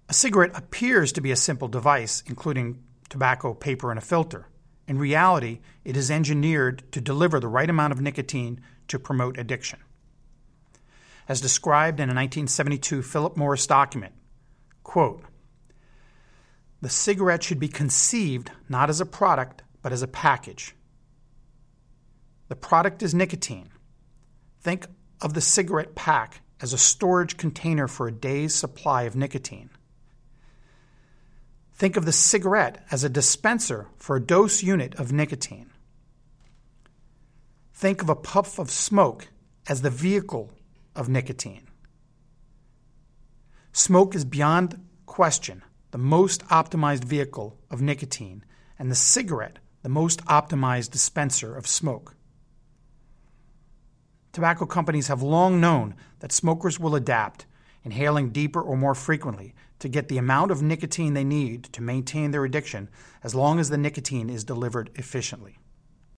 A cigarette appears to be a simple device, including tobacco, paper, and a filter. In reality, it is engineered to deliver the right amount of nicotine to promote addiction. As described in a 1972 Philip Morris document, quote, "The cigarette should be conceived not as a product, but as a package. The product is nicotine. Think of the cigarette pack as a storage container for a day's supply of nicotine. Think of the cigarette as a dispenser for a dose unit of nicotine. Think of a puff of smoke as the vehicle of nicotine. Smoke is beyond question the most optimized vehicle of nicotine, and the cigarette the most optimized dispenser of smoke. Tobacco companies have long known that smokers will adapt, inhaling deeper or more frequently to get the amount of nicotine they need to maintain their addiction as long as the nicotine is delivered efficiently.